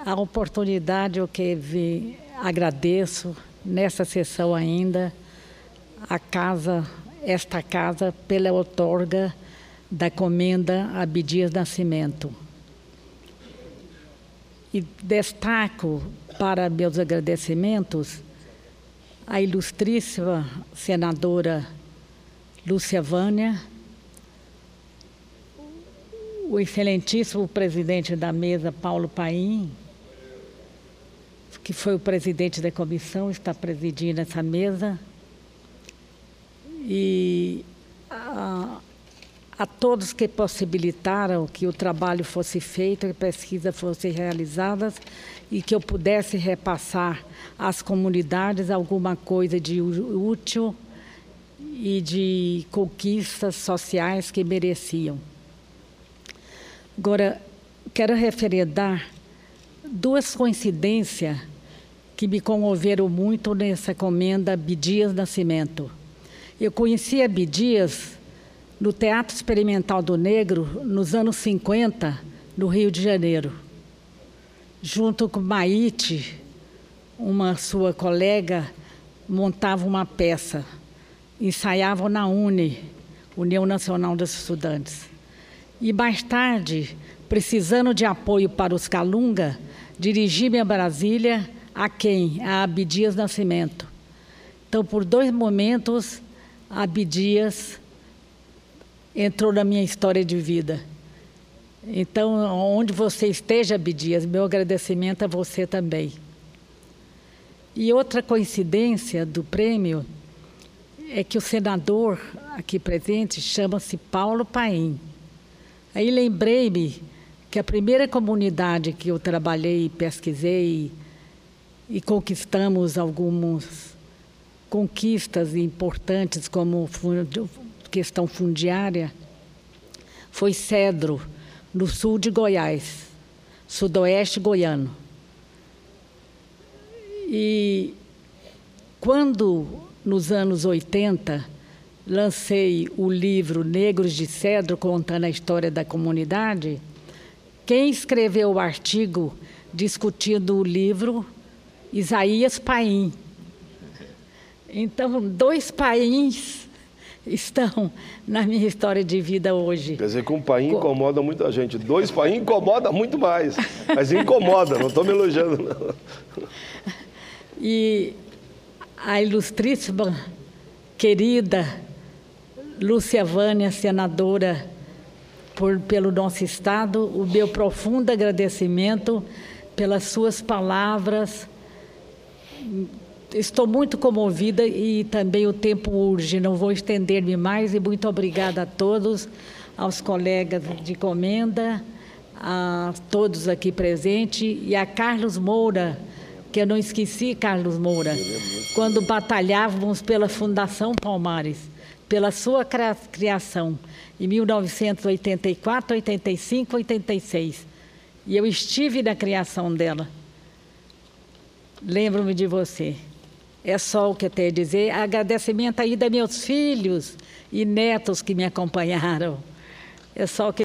A oportunidade eu que agradeço nessa sessão ainda esta casa pela outorga da comenda Abdias Nascimento. E destaco para meus agradecimentos a ilustríssima senadora Lúcia Vânia, o excelentíssimo presidente da mesa, Paulo Paim, que foi o presidente da comissão, está presidindo essa mesa, e a todos que possibilitaram que o trabalho fosse feito, que a pesquisa fosse realizada e que eu pudesse repassar às comunidades alguma coisa de útil e de conquistas sociais que mereciam. Agora, quero referendar duas coincidências que me comoveram muito nessa comenda Abdias Nascimento. Eu conheci Abdias no Teatro Experimental do Negro, nos anos 50, no Rio de Janeiro. Junto com Maite, uma sua colega, montava uma peça. Ensaiavam na UNE, União Nacional dos Estudantes. E mais tarde, precisando de apoio para os Calunga, dirigi-me a Brasília, a quem? A Abdias Nascimento. Então, por dois momentos, a Abdias entrou na minha história de vida. Então, onde você esteja, Abdias, meu agradecimento a você também. E outra coincidência do prêmio é que o senador aqui presente chama-se Paulo Paim. Aí lembrei-me que a primeira comunidade que eu trabalhei, pesquisei e conquistamos algumas conquistas importantes, como questão fundiária, foi Cedro, no sul de Goiás, sudoeste goiano. E quando, nos anos 80, lancei o livro Negros de Cedro, contando a história da comunidade, quem escreveu o artigo discutindo o livro? Isaías Paim. Então, dois Pains estão na minha história de vida hoje. Quer dizer que um Paim incomoda muita gente. Dois Paim incomoda muito mais. Mas incomoda, não estou me elogiando, não. E a ilustríssima, querida Lúcia Vânia, senadora pelo nosso Estado, o meu profundo agradecimento pelas suas palavras. Estou muito comovida e também o tempo urge, não vou estender-me mais, e muito obrigada a todos, aos colegas de comenda, a todos aqui presentes, e a Carlos Moura, que eu não esqueci, Carlos Moura, quando batalhávamos pela Fundação Palmares, pela sua criação, em 1984, 85, 86. E eu estive na criação dela. Lembro-me de você. É só o que eu tenho a dizer. Agradecimento ainda a meus filhos e netos que me acompanharam. É só o que